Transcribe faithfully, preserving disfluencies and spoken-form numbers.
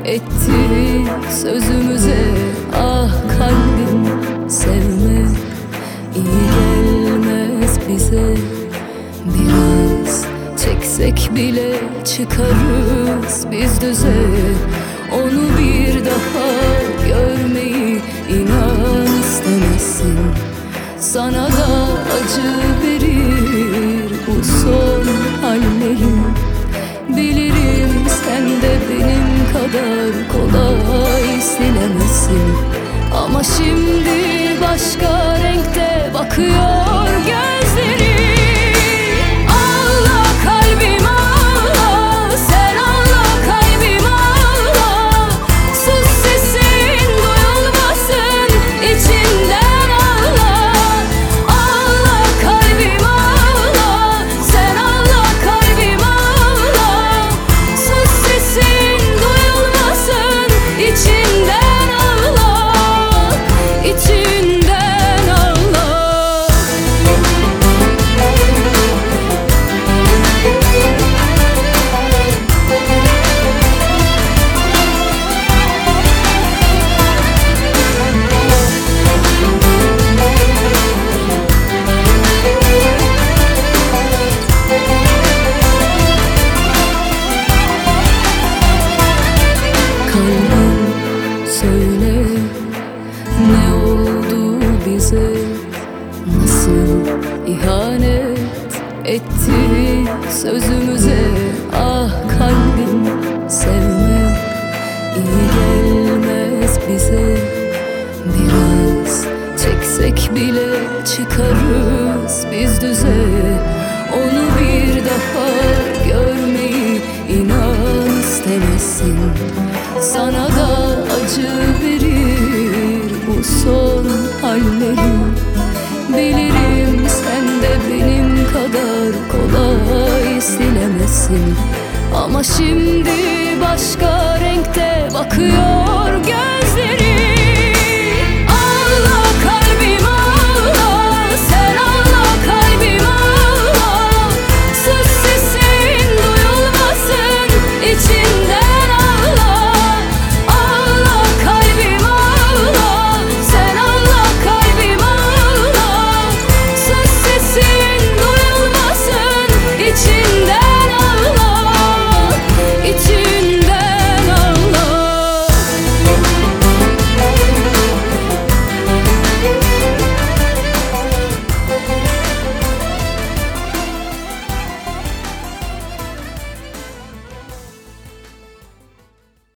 ettik sözümüze. Ah kalbim, sevme iyi gelmez bize. Biraz çeksek bile çıkarız biz düze. Onu bir daha görmeyi inan istemezsin. Sana da acı verir bu son hallerim. Bilirim sen de benim kadar kolay silemezsin. Ama şimdi başka renkte bakıyor gözlerim. Söyle ne oldu bize, nasıl ihanet ettik sözümüze. Ah kalbim, sevme iyi gelmez bize. Biraz çeksek bile çıkarız biz düze. Onu bir daha görmeyi inan istemezsin. Sana da acı verir bu son hallerim. Bilirim sen de benim kadar kolay silemezsin. Ama şimdi başka renkte bakıyor